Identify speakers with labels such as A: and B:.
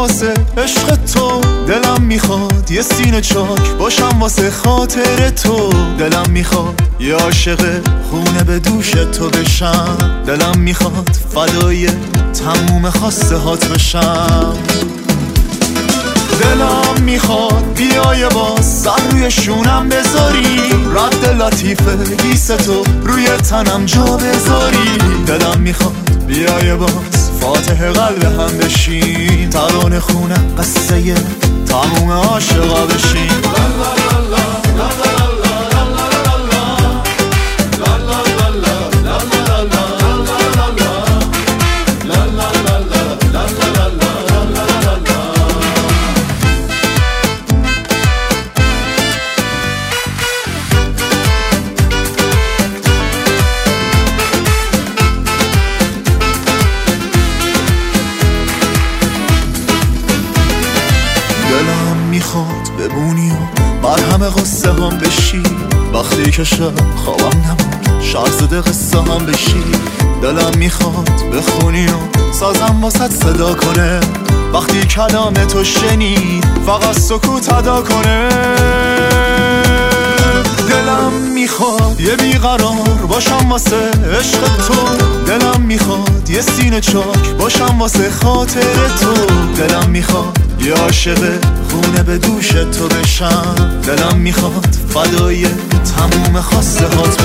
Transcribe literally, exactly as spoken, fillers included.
A: واسه عشق تو، دلم میخواد یه سینه چاک باشم واسه خاطر تو. دلم میخواد یه عاشق خونه به دوش تو بشم، دلم میخواد فدای تموم خواسته هات بشم. دلم میخواد بیای باز سر روی شونم بذاری، رد لطیفه گیس تو روی تنم جا بذاری. دلم میخواد بیای باز فاتح قلب هم بشین، ترانه خونم قصه تموم عاشقا بشین. دلم میخواد بمونی و مرهم قصه هم بشی، وقتی که شب خوابم نبود شرزده قصه هم بشی. دلم میخواد بخونی و سازم واسه صدا کنه، وقتی کلام تو شنید فقط سکوت ادا کنه. دلم میخواد یه بیقرار باشم واسه عشق تو، دلم میخواد یه سینه چاک باشم واسه خاطر تو. دلم میخواد یه عاشق خونه به دوش تو بشم، دلم میخواد فدای تموم خواسته هات